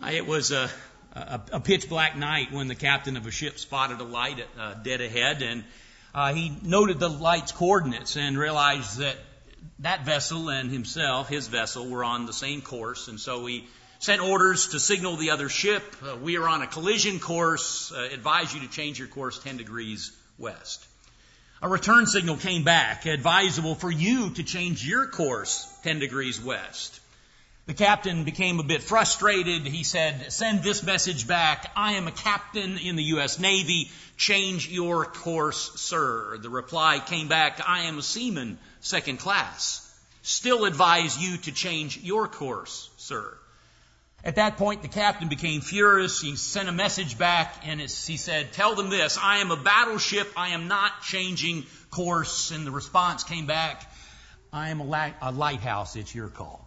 It was a pitch black night when the captain of a ship spotted a light dead ahead, and he noted the light's coordinates and realized that vessel and himself, his vessel, were on the same course. And so he sent orders to signal the other ship, we are on a collision course, advise you to change your course 10 degrees west. A return signal came back, advisable for you to change your course 10 degrees west. The captain became a bit frustrated. He said, send this message back. I am a captain in the U.S. Navy. Change your course, sir. The reply came back, I am a seaman, second class. Still advise you to change your course, sir. At that point, the captain became furious. He sent a message back, and he said, tell them this, I am a battleship. I am not changing course. And the response came back, I am a lighthouse. It's your call.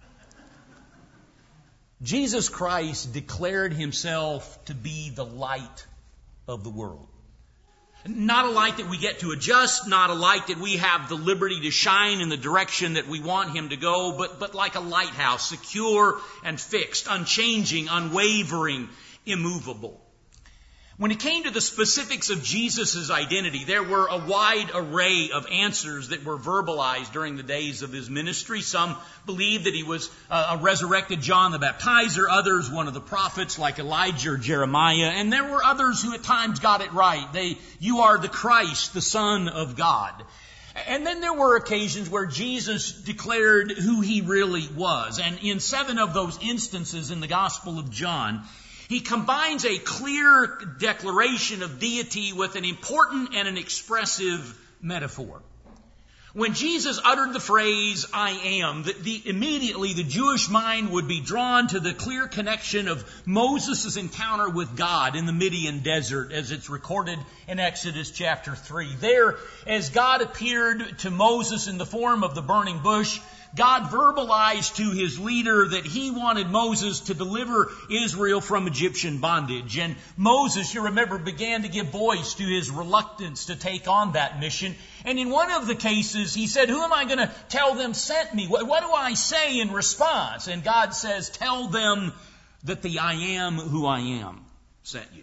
Jesus Christ declared himself to be the light of the world. Not a light that we get to adjust, not a light that we have the liberty to shine in the direction that we want him to go, but like a lighthouse, secure and fixed, unchanging, unwavering, immovable. When it came to the specifics of Jesus' identity, there were a wide array of answers that were verbalized during the days of his ministry. Some believed that he was a resurrected John the Baptizer, others one of the prophets like Elijah or Jeremiah, and there were others who at times got it right. You are the Christ, the Son of God. And then there were occasions where Jesus declared who he really was. And in 7 of those instances in the Gospel of John, he combines a clear declaration of deity with an important and an expressive metaphor. When Jesus uttered the phrase, I am, immediately the Jewish mind would be drawn to the clear connection of Moses' encounter with God in the Midian desert, as it's recorded in Exodus chapter 3. There, as God appeared to Moses in the form of the burning bush, God verbalized to his leader that he wanted Moses to deliver Israel from Egyptian bondage. And Moses, you remember, began to give voice to his reluctance to take on that mission. And in one of the cases, he said, who am I going to tell them sent me? What do I say in response? And God says, tell them that the I am who I am sent you.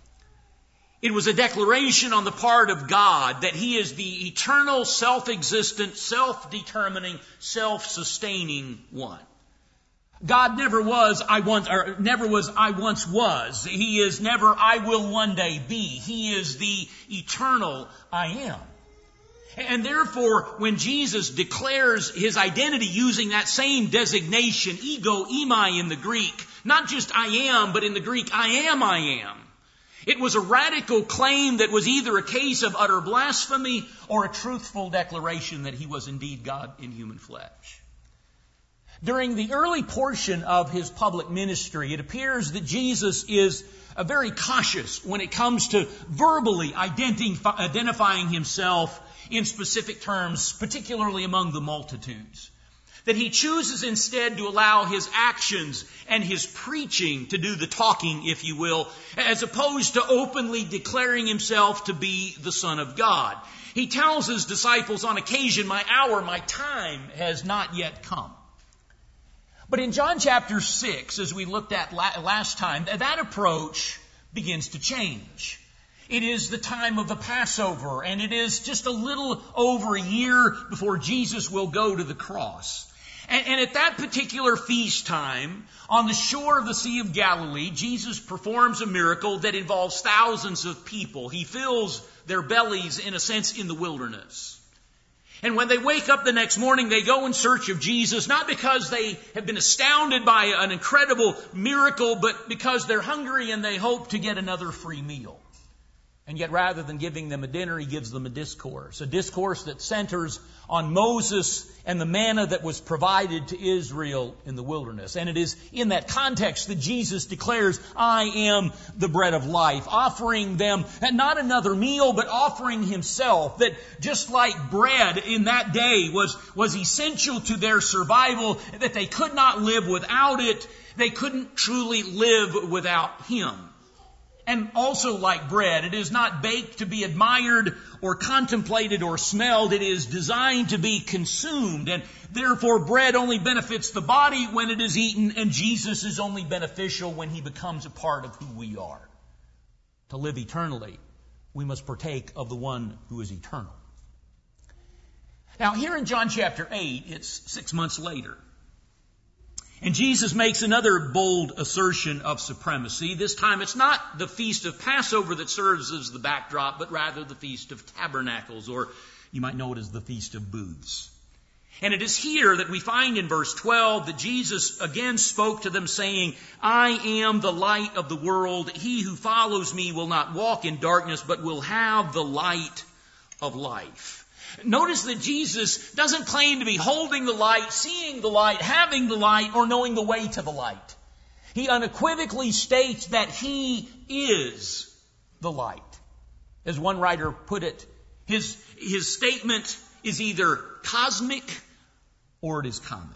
It was a declaration on the part of God that he is the eternal, self-existent, self-determining, self-sustaining one. God never was, I once was. He is never, I will one day be. He is the eternal I am. And therefore, when Jesus declares his identity using that same designation, ego, eimi in the Greek, not just I am, but in the Greek, I am. It was a radical claim that was either a case of utter blasphemy or a truthful declaration that he was indeed God in human flesh. During the early portion of his public ministry, it appears that Jesus is very cautious when it comes to verbally identifying himself in specific terms, particularly among the multitudes. That he chooses instead to allow his actions and his preaching to do the talking, if you will, as opposed to openly declaring himself to be the Son of God. He tells his disciples on occasion, my hour, my time has not yet come. But in John chapter 6, as we looked at last time, that approach begins to change. It is the time of the Passover, and it is just a little over a year before Jesus will go to the cross. And at that particular feast time, on the shore of the Sea of Galilee, Jesus performs a miracle that involves thousands of people. He fills their bellies, in a sense, in the wilderness. And when they wake up the next morning, they go in search of Jesus, not because they have been astounded by an incredible miracle, but because they're hungry and they hope to get another free meal. And yet rather than giving them a dinner, he gives them a discourse that centers on Moses and the manna that was provided to Israel in the wilderness. And it is in that context that Jesus declares, I am the bread of life, offering them not another meal, but offering himself, that just like bread in that day was essential to their survival, that they could not live without it, they couldn't truly live without him. And also like bread, it is not baked to be admired or contemplated or smelled. It is designed to be consumed. And therefore bread only benefits the body when it is eaten, and Jesus is only beneficial when he becomes a part of who we are. To live eternally, we must partake of the one who is eternal. Now here in John chapter 8, it's 6 months later. And Jesus makes another bold assertion of supremacy. This time it's not the Feast of Passover that serves as the backdrop, but rather the Feast of Tabernacles, or you might know it as the Feast of Booths. And it is here that we find in verse 12 that Jesus again spoke to them saying, I am the light of the world. He who follows me will not walk in darkness, but will have the light of life. Notice that Jesus doesn't claim to be holding the light, seeing the light, having the light, or knowing the way to the light. He unequivocally states that he is the light. As one writer put it, his statement is either cosmic or it is comic.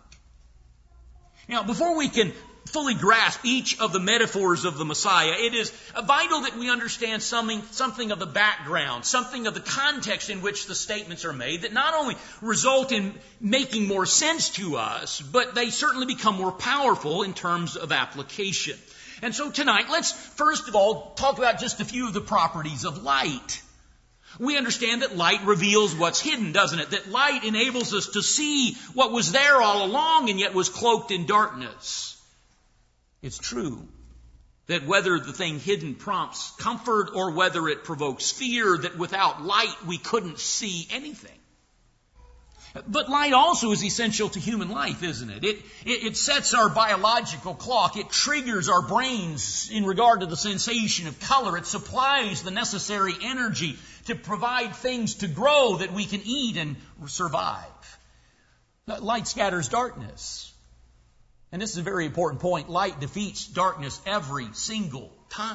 Now, before we can fully grasp each of the metaphors of the Messiah, it is vital that we understand something of the background, something of the context in which the statements are made that not only result in making more sense to us, but they certainly become more powerful in terms of application. And so tonight, let's first of all talk about just a few of the properties of light. We understand that light reveals what's hidden, doesn't it? That light enables us to see what was there all along and yet was cloaked in darkness. It's true that whether the thing hidden prompts comfort or whether it provokes fear, that without light we couldn't see anything. But light also is essential to human life, isn't it? It sets our biological clock. It triggers our brains in regard to the sensation of color. It supplies the necessary energy to provide things to grow that we can eat and survive. Light scatters darkness. And this is a very important point. Light defeats darkness every single time.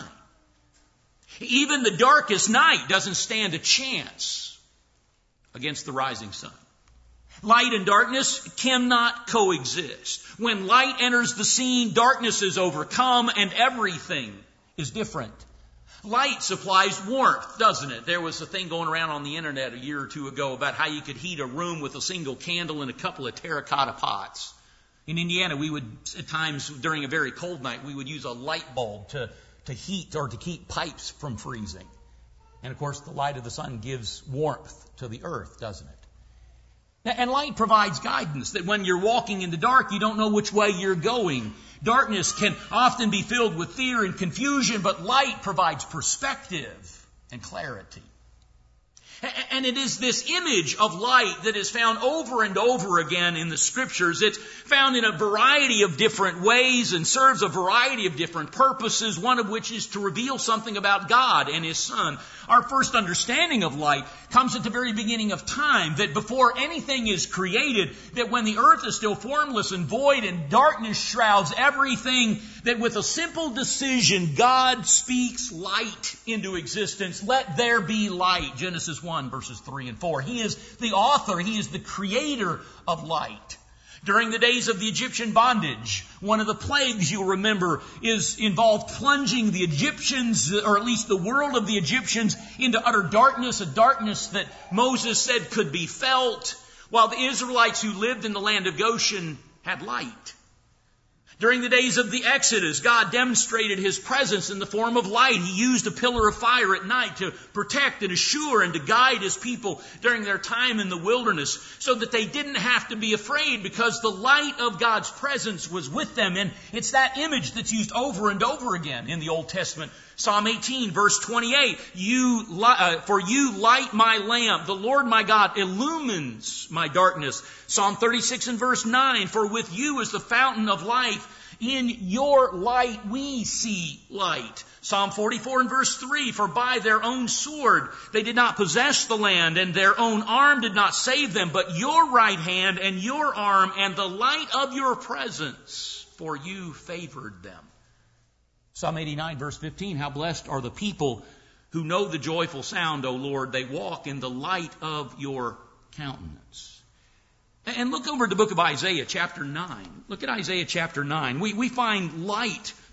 Even the darkest night doesn't stand a chance against the rising sun. Light and darkness cannot coexist. When light enters the scene, darkness is overcome and everything is different. Light supplies warmth, doesn't it? There was a thing going around on the internet a year or two ago about how you could heat a room with a single candle and a couple of terracotta pots. In Indiana, we would, at times during a very cold night, we would use a light bulb to heat or to keep pipes from freezing. And of course, the light of the sun gives warmth to the earth, doesn't it? And light provides guidance, that when you're walking in the dark, you don't know which way you're going. Darkness can often be filled with fear and confusion, but light provides perspective and clarity. And it is this image of light that is found over and over again in the Scriptures. It's found in a variety of different ways and serves a variety of different purposes, one of which is to reveal something about God and His Son. Our first understanding of light comes at the very beginning of time, that before anything is created, that when the earth is still formless and void and darkness shrouds everything, that with a simple decision, God speaks light into existence. Let there be light. Genesis 1, verses 3 and 4. He is the author. He is the creator of light. During the days of the Egyptian bondage, one of the plagues you'll remember involved plunging the Egyptians, or at least the world of the Egyptians, into utter darkness, a darkness that Moses said could be felt, while the Israelites who lived in the land of Goshen had light. During the days of the Exodus, God demonstrated His presence in the form of light. He used a pillar of fire at night to protect and assure and to guide His people during their time in the wilderness, so that they didn't have to be afraid because the light of God's presence was with them. And it's that image that's used over and over again in the Old Testament. Psalm 18, verse 28, for you light my lamp. The Lord my God illumines my darkness. Psalm 36 and verse 9, for with you is the fountain of life. In your light we see light. Psalm 44 and verse 3, for by their own sword they did not possess the land, and their own arm did not save them, but your right hand and your arm and the light of your presence, for you favored them. Psalm 89, verse 15, how blessed are the people who know the joyful sound, O Lord. They walk in the light of your countenance. And look over at the book of Isaiah, chapter 9. Look at Isaiah chapter 9. We find light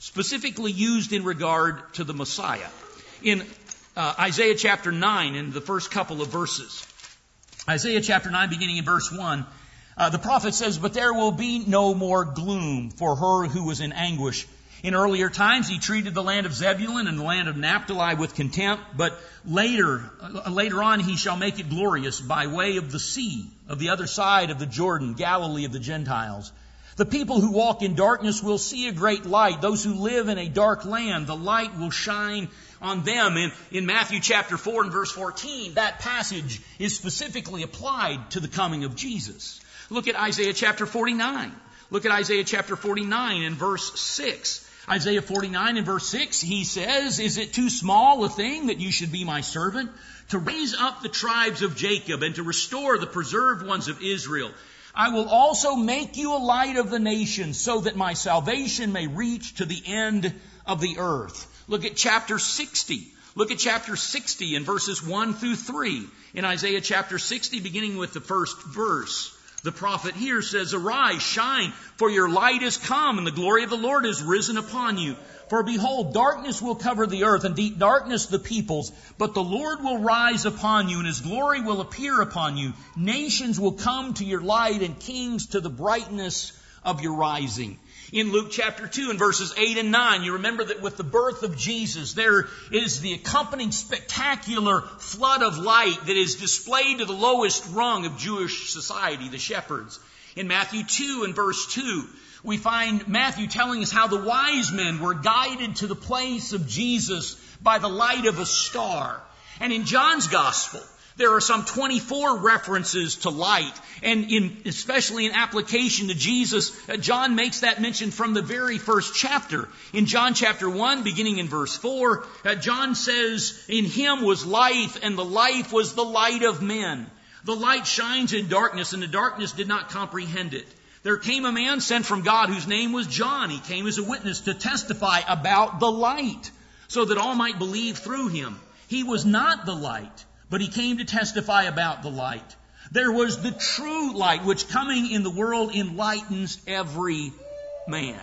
specifically used in regard to the Messiah. In Isaiah chapter 9, in the first couple of verses, Isaiah chapter 9, beginning in verse 1, the prophet says, "But there will be no more gloom for her who was in anguish. In earlier times he treated the land of Zebulun and the land of Naphtali with contempt, but later on he shall make it glorious by way of the sea, of the other side of the Jordan, Galilee of the Gentiles. The people who walk in darkness will see a great light. Those who live in a dark land, the light will shine on them." In Matthew chapter 4 and verse 14, that passage is specifically applied to the coming of Jesus. Look at Isaiah chapter 49. Look at Isaiah chapter 49 and verse 6. Isaiah 49 and verse 6, he says, "Is it too small a thing that you should be my servant, to raise up the tribes of Jacob and to restore the preserved ones of Israel? I will also make you a light of the nations, so that my salvation may reach to the end of the earth." Look at chapter 60. Look at chapter 60 in verses 1 through 3. In Isaiah chapter 60, beginning with the first verse, the prophet here says, "Arise, shine, for your light is come, and the glory of the Lord is risen upon you. For behold, darkness will cover the earth, and deep darkness the peoples. But the Lord will rise upon you, and His glory will appear upon you. Nations will come to your light, and kings to the brightness of your rising." In Luke chapter 2 and verses 8 and 9, you remember that with the birth of Jesus, there is the accompanying spectacular flood of light that is displayed to the lowest rung of Jewish society, the shepherds. In Matthew 2 and verse 2, we find Matthew telling us how the wise men were guided to the place of Jesus by the light of a star. And in John's Gospel, there are some 24 references to light, and especially in application to Jesus, John makes that mention from the very first chapter. In John chapter 1, beginning in verse 4, John says, "In Him was life, and the life was the light of men. The light shines in darkness, and the darkness did not comprehend it. There came a man sent from God whose name was John. He came as a witness to testify about the light, so that all might believe through him. He was not the light, but he came to testify about the light. There was the true light, which coming in the world enlightens every man."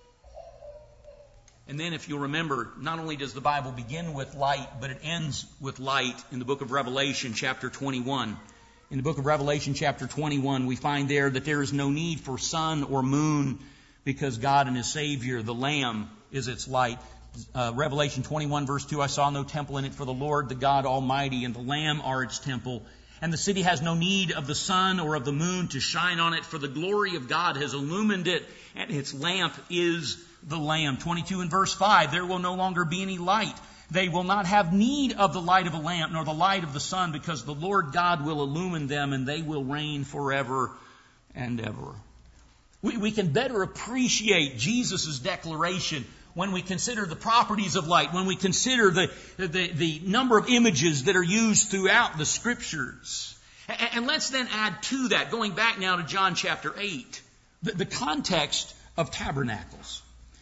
And then if you'll remember, not only does the Bible begin with light, but it ends with light in the book of Revelation chapter 21. In the book of Revelation chapter 21, we find there that there is no need for sun or moon, because God and His Savior, the Lamb, is its light. Revelation 21 verse 2, "I saw no temple in it, for the Lord, the God Almighty, and the Lamb are its temple. And the city has no need of the sun or of the moon to shine on it, for the glory of God has illumined it, and its lamp is the Lamb." 22 and verse 5, "There will no longer be any light. They will not have need of the light of a lamp, nor the light of the sun, because the Lord God will illumine them, and they will reign forever and ever." We can better appreciate Jesus' declaration when we consider the properties of light, when we consider the number of images that are used throughout the Scriptures. And let's then add to that, going back now to John chapter 8, the context of tabernacles.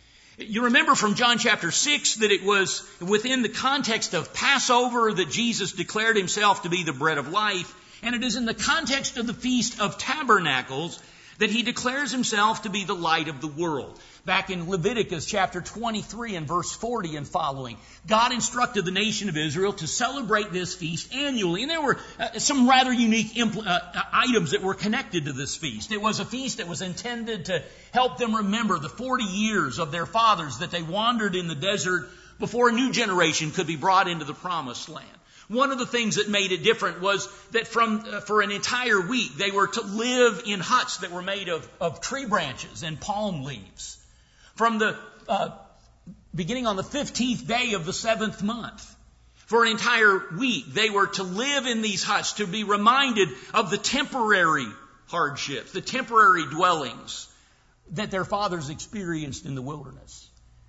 You remember from John chapter 6 that it was within the context of Passover that Jesus declared Himself to be the bread of life, and it is in the context of the Feast of Tabernacles that He declares Himself to be the light of the world. Back in Leviticus chapter 23 and verse 40 and following, God instructed the nation of Israel to celebrate this feast annually. And there were some rather unique items that were connected to this feast. It was a feast that was intended to help them remember the 40 years of their fathers that they wandered in the desert before a new generation could be brought into the promised land. One of the things that made it different was that for an entire week, they were to live in huts that were made of tree branches and palm leaves. From the beginning on the 15th day of the 7th month, for an entire week, they were to live in these huts to be reminded of the temporary hardships, the temporary dwellings that their fathers experienced in the wilderness.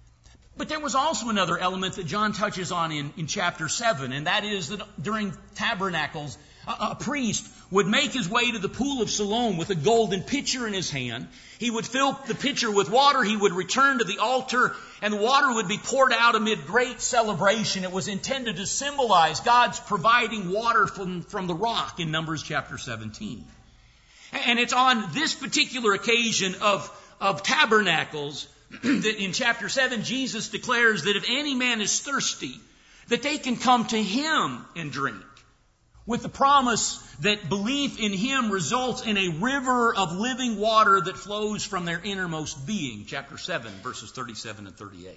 But there was also another element that John touches on in chapter 7, and that is that during tabernacles, a priest would make his way to the pool of Siloam with a golden pitcher in his hand. He would fill the pitcher with water. He would return to the altar, and the water would be poured out amid great celebration. It was intended to symbolize God's providing water from the rock in Numbers chapter 17. And it's on this particular occasion of tabernacles that in chapter 7, Jesus declares that if any man is thirsty, that they can come to Him and drink, with the promise that belief in Him results in a river of living water that flows from their innermost being. Chapter 7, verses 37 and 38.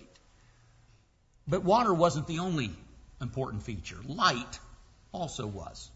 But water wasn't the only important feature. Light also was.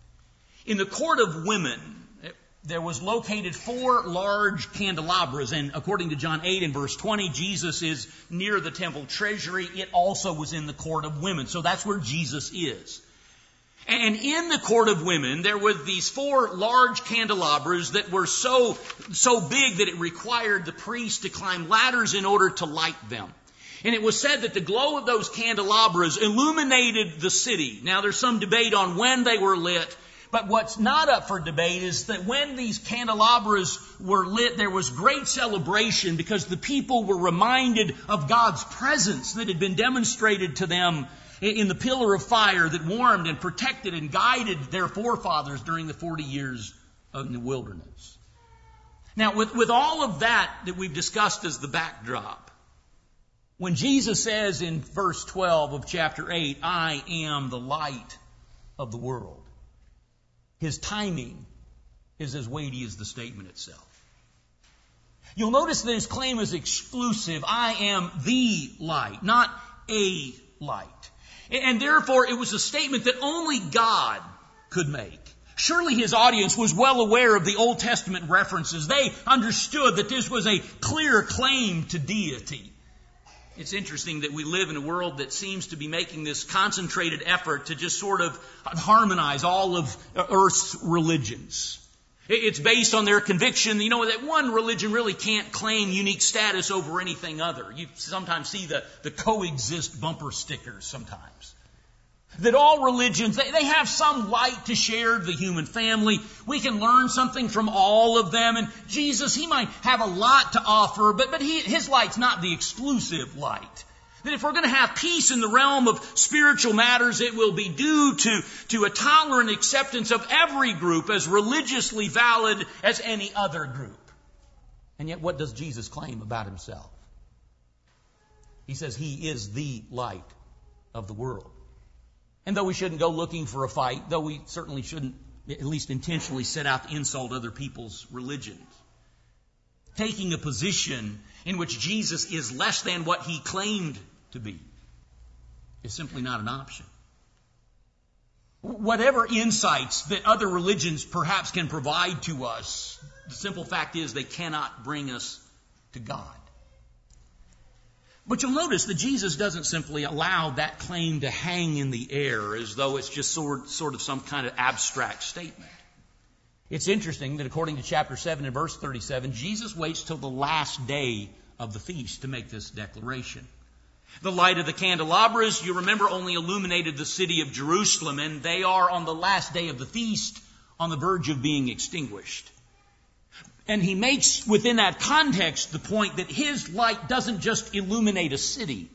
In the court of women, there was located 4 large candelabras, and according to John 8 and verse 20, Jesus is near the temple treasury. It also was in the court of women, so that's where Jesus is. And in the court of women, there were these 4 large candelabras that were so big that it required the priest to climb ladders in order to light them. And it was said that the glow of those candelabras illuminated the city. Now, there's some debate on when they were lit, but what's not up for debate is that when these candelabras were lit, there was great celebration because the people were reminded of God's presence that had been demonstrated to them in the pillar of fire that warmed and protected and guided their forefathers during the 40 years in the wilderness. Now, with all of that we've discussed as the backdrop, when Jesus says in verse 12 of chapter 8, I am the light of the world, His timing is as weighty as the statement itself. You'll notice that His claim is exclusive. I am the light, not a light. And therefore, it was a statement that only God could make. Surely His audience was well aware of the Old Testament references. They understood that this was a clear claim to deity. It's interesting that we live in a world that seems to be making this concentrated effort to just sort of harmonize all of Earth's religions. It's based on their conviction, that one religion really can't claim unique status over anything other. You sometimes see the coexist bumper stickers sometimes. That all religions, they have some light to share the human family. We can learn something from all of them. And Jesus, He might have a lot to offer, but His light's not the exclusive light. That if we're going to have peace in the realm of spiritual matters, it will be due to a tolerant acceptance of every group as religiously valid as any other group. And yet, what does Jesus claim about Himself? He says He is the light of the world. And though we shouldn't go looking for a fight, though we certainly shouldn't at least intentionally set out to insult other people's religions, taking a position in which Jesus is less than what He claimed to be is simply not an option. Whatever insights that other religions perhaps can provide to us, the simple fact is they cannot bring us to God. But you'll notice that Jesus doesn't simply allow that claim to hang in the air as though it's just sort of some kind of abstract statement. It's interesting that according to chapter 7 and verse 37, Jesus waits till the last day of the feast to make this declaration. The light of the candelabras, you remember, only illuminated the city of Jerusalem, and they are on the last day of the feast on the verge of being extinguished. And He makes within that context the point that His light doesn't just illuminate a city.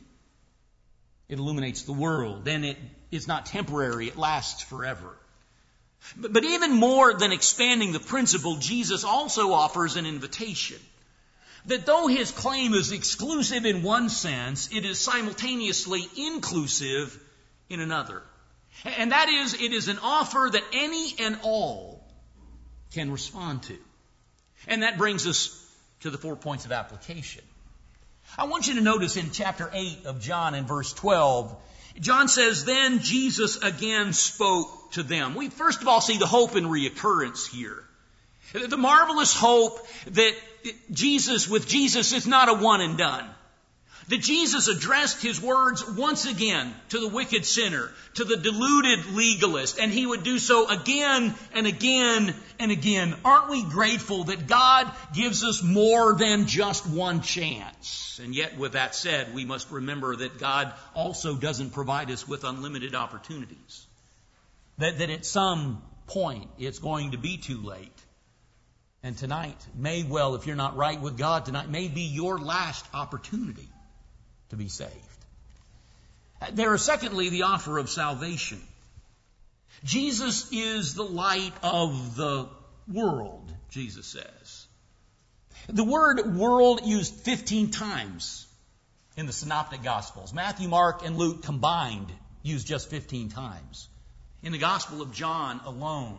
It illuminates the world, and it is not temporary, it lasts forever. But even more than expanding the principle, Jesus also offers an invitation. That though His claim is exclusive in one sense, it is simultaneously inclusive in another. And that is, it is an offer that any and all can respond to. And that brings us to the 4 points of application. I want you to notice in chapter 8 of John in verse 12, John says, then Jesus again spoke to them. We first of all see the hope in reoccurrence here. The marvelous hope that with Jesus is not a one and done. That Jesus addressed His words once again to the wicked sinner, to the deluded legalist, and He would do so again and again and again. Aren't we grateful that God gives us more than just one chance? And yet, with that said, we must remember that God also doesn't provide us with unlimited opportunities. That at some point it's going to be too late. And tonight may well, if you're not right with God, tonight may be your last opportunity to be saved. There is secondly the offer of salvation. Jesus is the light of the world, Jesus says. The word world used 15 times in the Synoptic Gospels. Matthew, Mark, and Luke combined used just 15 times. In the Gospel of John alone,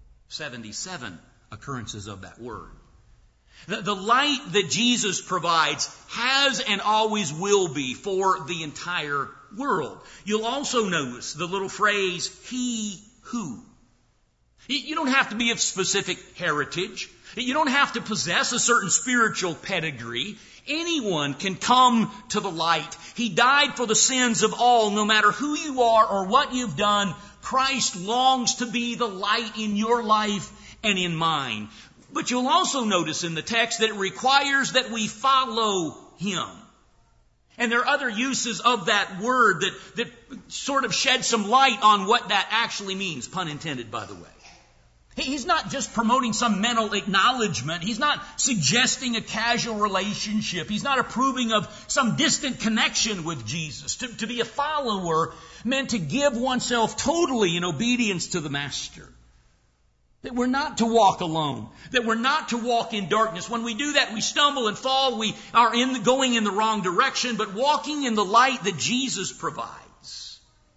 77 occurrences of that word. The light that Jesus provides has and always will be for the entire world. You'll also notice the little phrase, he who. You don't have to be of specific heritage. You don't have to possess a certain spiritual pedigree. Anyone can come to the light. He died for the sins of all, no matter who you are or what you've done. Christ longs to be the light in your life and in mine. But you'll also notice in the text that it requires that we follow Him. And there are other uses of that word that sort of shed some light on what that actually means, pun intended, by the way. He's not just promoting some mental acknowledgement. He's not suggesting a casual relationship. He's not approving of some distant connection with Jesus. To be a follower meant to give oneself totally in obedience to the Master. That we're not to walk alone. That we're not to walk in darkness. When we do that, we stumble and fall. We are going in the wrong direction. But walking in the light that Jesus provides,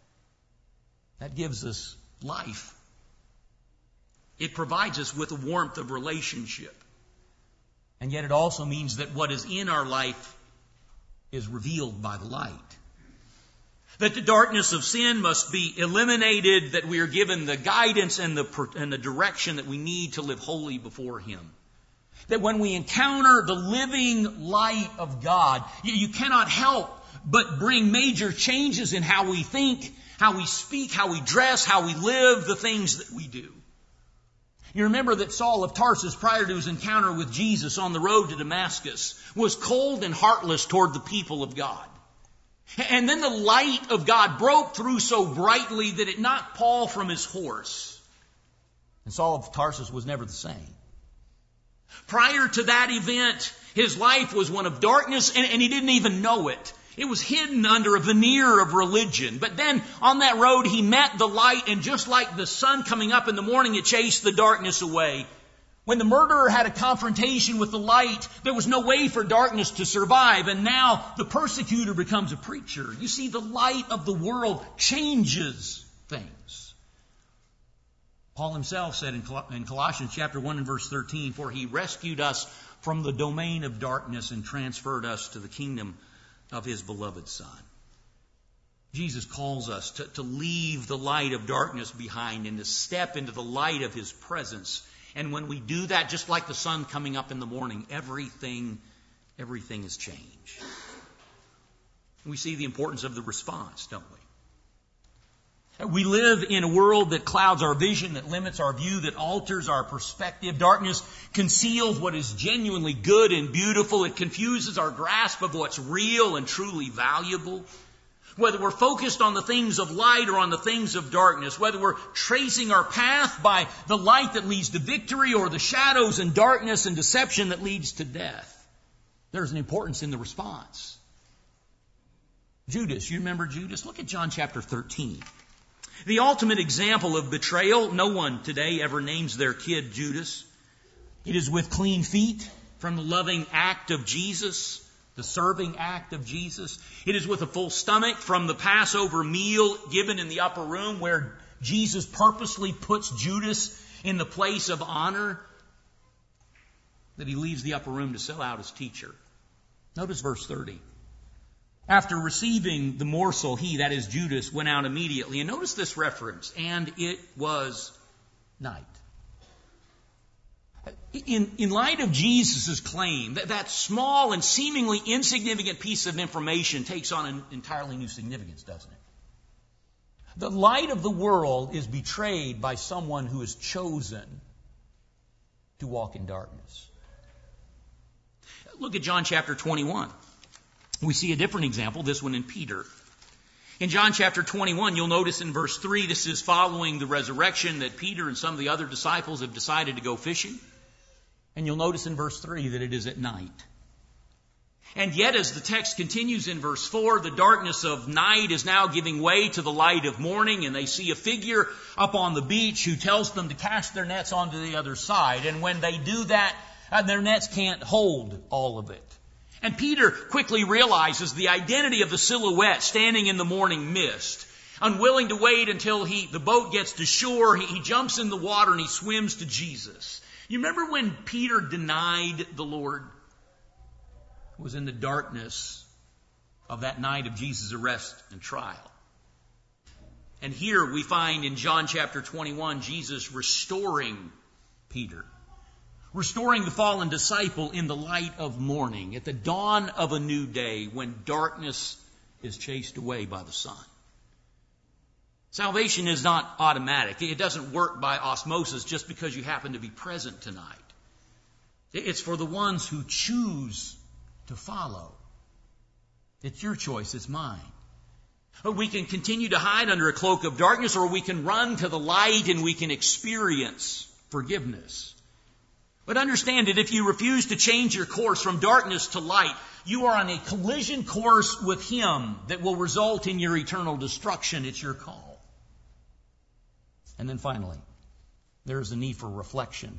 that gives us life. It provides us with a warmth of relationship. And yet it also means that what is in our life is revealed by the light. That the darkness of sin must be eliminated, that we are given the guidance and the direction that we need to live holy before Him. That when we encounter the living light of God, you cannot help but bring major changes in how we think, how we speak, how we dress, how we live, the things that we do. You remember that Saul of Tarsus, prior to his encounter with Jesus on the road to Damascus, was cold and heartless toward the people of God. And then the light of God broke through so brightly that it knocked Paul from his horse. And Saul of Tarsus was never the same. Prior to that event, his life was one of darkness, and he didn't even know it. It was hidden under a veneer of religion. But then on that road, he met the light, and just like the sun coming up in the morning, it chased the darkness away. When the murderer had a confrontation with the light, there was no way for darkness to survive, and now the persecutor becomes a preacher. You see, the light of the world changes things. Paul himself said in Colossians chapter 1 and verse 13, "For He rescued us from the domain of darkness and transferred us to the kingdom of His beloved Son." Jesus calls us to leave the light of darkness behind and to step into the light of His presence. And when we do that, just like the sun coming up in the morning, everything is changed. We see the importance of the response, don't we? We live in a world that clouds our vision, that limits our view, that alters our perspective. Darkness conceals what is genuinely good and beautiful. It confuses our grasp of what's real and truly valuable. Whether we're focused on the things of light or on the things of darkness, whether we're tracing our path by the light that leads to victory or the shadows and darkness and deception that leads to death, there's an importance in the response. Judas, you remember Judas? Look at John chapter 13. The ultimate example of betrayal. No one today ever names their kid Judas. It is with clean feet from the loving act of Jesus, the serving act of Jesus. It is with a full stomach from the Passover meal given in the upper room where Jesus purposely puts Judas in the place of honor, that He leaves the upper room to sell out His teacher. Notice verse 30. After receiving the morsel, he, that is Judas, went out immediately. And notice this reference, and it was night. In light of Jesus' claim, that small and seemingly insignificant piece of information takes on an entirely new significance, doesn't it? The light of the world is betrayed by someone who is chosen to walk in darkness. Look at John chapter 21. We see a different example, this one in Peter. In John chapter 21, you'll notice in verse 3, this is following the resurrection, that Peter and some of the other disciples have decided to go fishing. And you'll notice in verse 3 that it is at night. And yet, as the text continues in verse 4, the darkness of night is now giving way to the light of morning, and they see a figure up on the beach who tells them to cast their nets onto the other side. And when they do that, Their nets can't hold all of it. And Peter quickly realizes the identity of the silhouette standing in the morning mist. Unwilling to wait until the boat gets to shore, he jumps in the water and he swims to Jesus. You remember when Peter denied the Lord? It was in the darkness of that night of Jesus' arrest and trial. And here we find in John chapter 21, Jesus restoring Peter. Restoring the fallen disciple in the light of morning, at the dawn of a new day, when darkness is chased away by the sun. Salvation is not automatic. It doesn't work by osmosis just because you happen to be present tonight. It's for the ones who choose to follow. It's your choice, it's mine. We can continue to hide under a cloak of darkness, or we can run to the light and we can experience forgiveness. But understand that if you refuse to change your course from darkness to light, you are on a collision course with Him that will result in your eternal destruction. It's your call. And then finally, there is a need for reflection.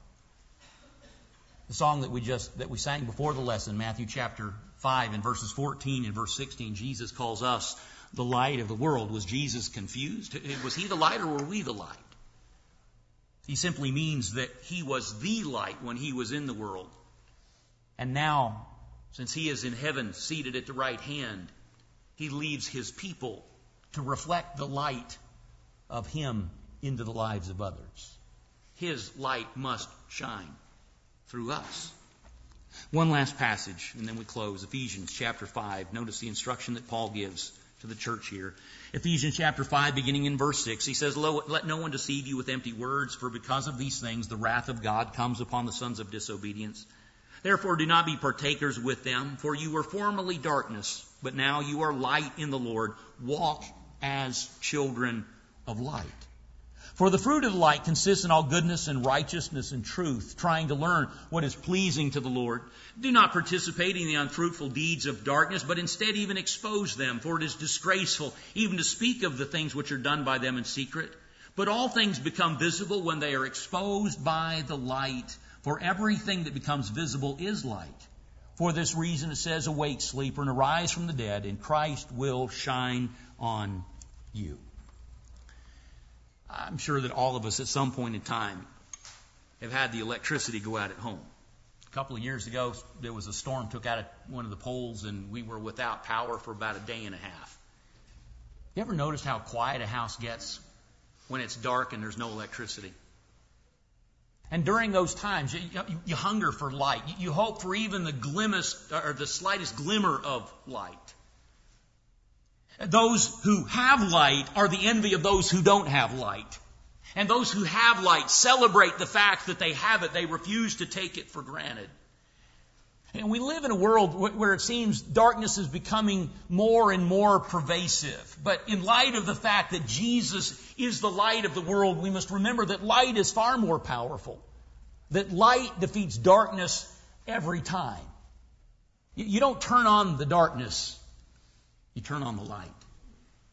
The song that we sang before the lesson, Matthew chapter 5 and verses 14 and verse 16, Jesus calls us the light of the world. Was Jesus confused? Was He the light or were we the light? He simply means that He was the light when He was in the world. And now, since He is in heaven, seated at the right hand, He leaves His people to reflect the light of Him into the lives of others. His light must shine through us. One last passage, and then we close. Ephesians chapter 5. Notice the instruction that Paul gives to the church here. Ephesians chapter 5, beginning in verse 6, he says, "Let no one deceive you with empty words, for because of these things the wrath of God comes upon the sons of disobedience. Therefore do not be partakers with them, for you were formerly darkness, but now you are light in the Lord. Walk as children of light. For the fruit of the light consists in all goodness and righteousness and truth, trying to learn what is pleasing to the Lord. Do not participate in the unfruitful deeds of darkness, but instead even expose them, for it is disgraceful even to speak of the things which are done by them in secret. But all things become visible when they are exposed by the light, for everything that becomes visible is light. For this reason it says, awake, sleeper, and arise from the dead, and Christ will shine on you." I'm sure that all of us at some point in time have had the electricity go out at home. A couple of years ago, there was a storm took out one of the poles, and we were without power for about a day and a half. You ever noticed how quiet a house gets when it's dark and there's no electricity? And during those times, you hunger for light. You hope for even the slightest glimmer of light. Those who have light are the envy of those who don't have light. And those who have light celebrate the fact that they have it. They refuse to take it for granted. And we live in a world where it seems darkness is becoming more and more pervasive. But in light of the fact that Jesus is the light of the world, we must remember that light is far more powerful. That light defeats darkness every time. You don't turn on the darkness. You turn on the light.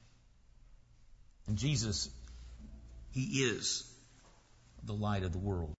And Jesus, He is the light of the world.